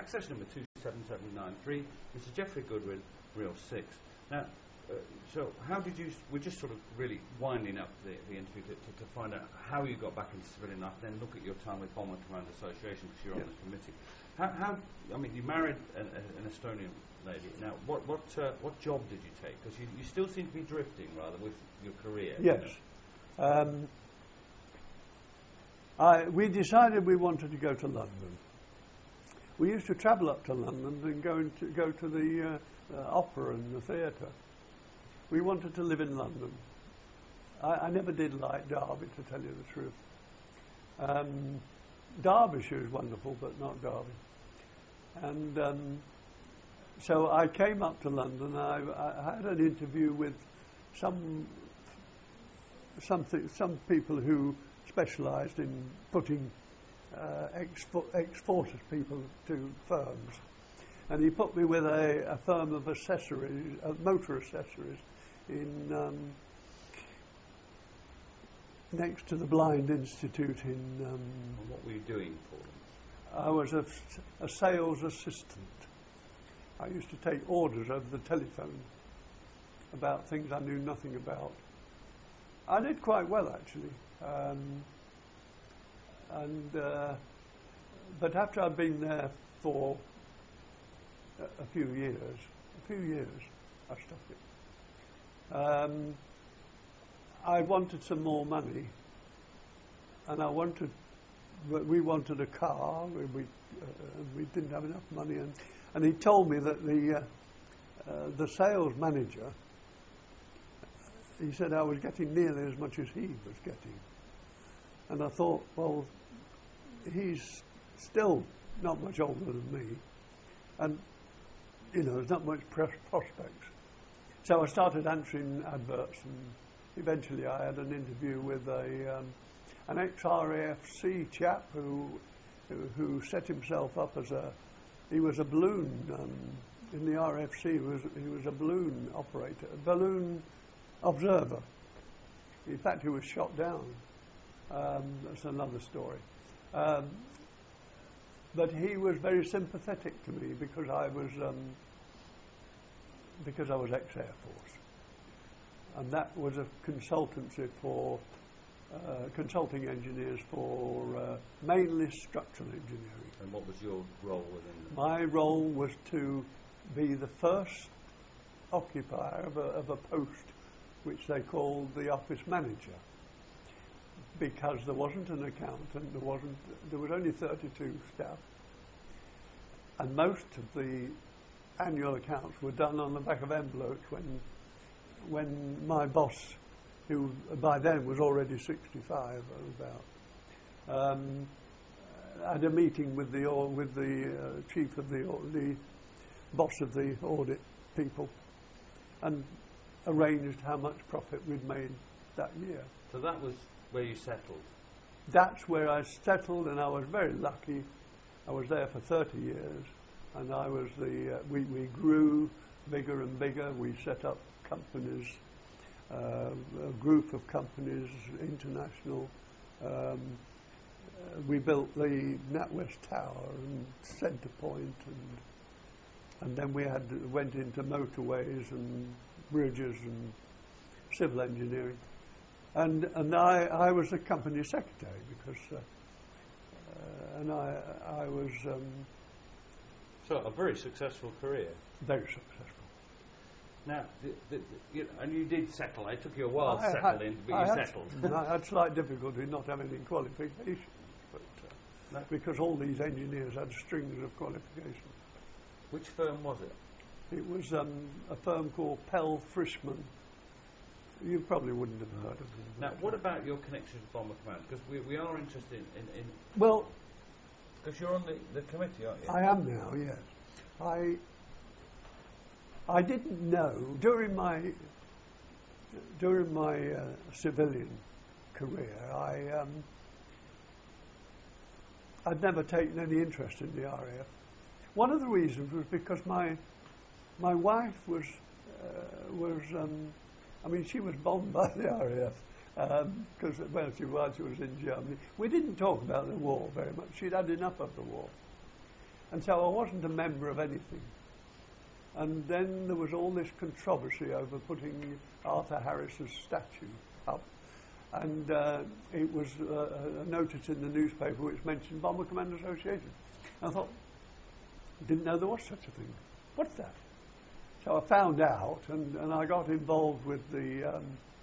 access number 27793, Mr. Geoffrey Goodwin, Reel 6. Now, so how did you, we're just sort of really winding up the interview to find out how you got back into civilian life, then look at your time with Bomber Command Association, because you're on the committee. How, I mean, you married an Estonian lady. Now, what job did you take? Because you still seem to be drifting, rather, with your career. Yes. You know? We decided we wanted to go to London. We used to travel up to London and go to the opera and the theatre. We wanted to live in London. I never did like Derby, to tell you the truth. Derbyshire is wonderful, but not Derby. And so I came up to London. I had an interview with some people who specialised in putting exporters people to firms, and he put me with a firm of accessories, motor accessories, in next to the Blind Institute in. And what were you doing for them? I was a sales assistant. I used to take orders over the telephone about things I knew nothing about. I did quite well, actually. But after I'd been there for a few years, I stopped it. I wanted some more money, and we wanted a car. We didn't have enough money, and he told me that the sales manager, he said I was getting nearly as much as he was getting. And I thought, well, he's still not much older than me, and you know, there's not much prospects. So I started answering adverts, and eventually I had an interview with an ex-RAFC chap who set himself up as he was a balloon in the RFC. He was a balloon operator, a balloon observer. In fact, he was shot down. That's another story. But he was very sympathetic to me because I was ex-Air Force, and that was a consultancy for consulting engineers for mainly structural engineering. And what was your role within? My role was to be the first occupier of a post which they called the office manager, because there wasn't an accountant, there was only 32 staff, and most of the annual accounts were done on the back of envelopes when my boss, who by then was already 65 or about, had a meeting with the chief of the boss of the audit people, and arranged how much profit we'd made that year. So that was where you settled? That's where I settled, and I was very lucky. I was there for 30 years, and I was we grew bigger and bigger. We set up companies, a group of companies, international. We built the NatWest Tower and Centrepoint, and then we went into motorways and bridges and civil engineering. And I was the company secretary because, and I was. So a very successful career. Very successful. Now, and you did settle. It took you a while to settle in, but you settled. I had slight difficulty not having any qualifications, but no. Because all these engineers had strings of qualifications. Which firm was it? It was a firm called Pell Frischmann. You probably wouldn't have heard of them. Now, what about your connection to Bomber Command? Because we are interested in well, because you're on the committee, aren't you? I am now, yes. I didn't know during my civilian career. I'd never taken any interest in the RAF. One of the reasons was because my wife was I mean, she was bombed by the RAF because while she was in Germany. We didn't talk about the war very much. She'd had enough of the war. And so I wasn't a member of anything. And then there was all this controversy over putting Arthur Harris's statue up. And it was a notice in the newspaper which mentioned Bomber Command Association. And I thought, didn't know there was such a thing. What's that? So I found out, and I got involved with the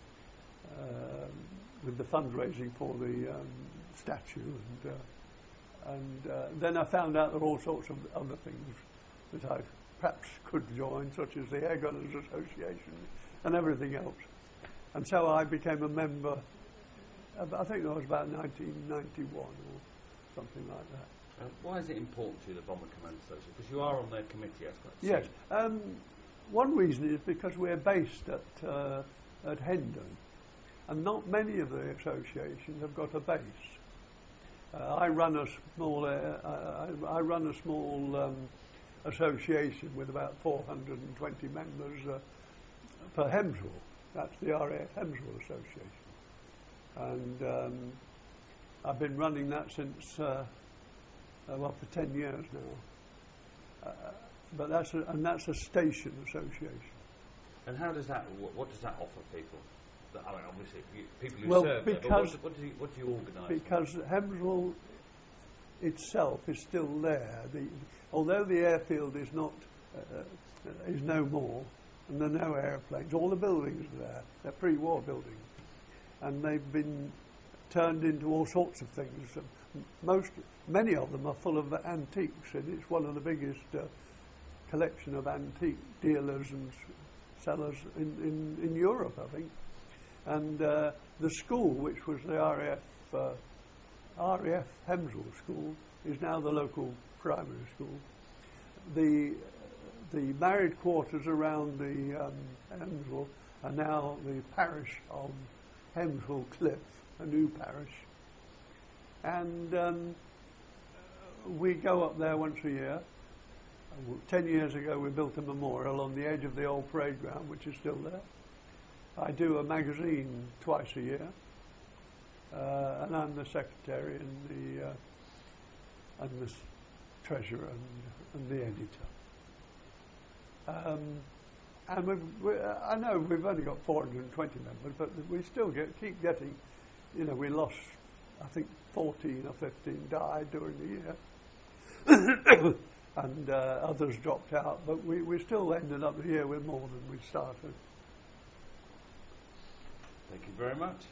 fundraising for the statue, and then I found out there were all sorts of other things that I perhaps could join, such as the Air Gunners Association and everything else. And so I became a member. I think that was about 1991 or something like that. Why is it important to you, the Bomber Command Association? Because you are on their committee, I suppose. Yes. One reason is because we're based at Hendon, and not many of the associations have got a base. I run a small association with about 420 members for Hemswell. That's the RAF Hemswell Association, and I've been running that since for 10 years now. But that's a station association. And how does that? What does that offer people? I mean, obviously, people who well, serve because there, but what do you organise? Because Hemswell itself is still there. Although the airfield is not is no more, and there are no airplanes, all the buildings are there. They're pre-war buildings, and they've been turned into all sorts of things. Many of them are full of antiques, and it's one of the biggest collection of antique dealers and sellers in Europe, I think. And the school, which was the RAF Hemswell School, is now the local primary school. The married quarters around the Hemswell are now the parish of Hemswell Cliff, a new parish. And we go up there once a year. 10 years ago we built a memorial on the edge of the old parade ground, which is still there. I do a magazine twice a year, and I'm the secretary and the treasurer and the editor. And I know we've only got 420 members, but we still keep getting. We lost, I think 14 or 15 died during the year. And others dropped out, but we still ended up the year with more than we started. Thank you very much.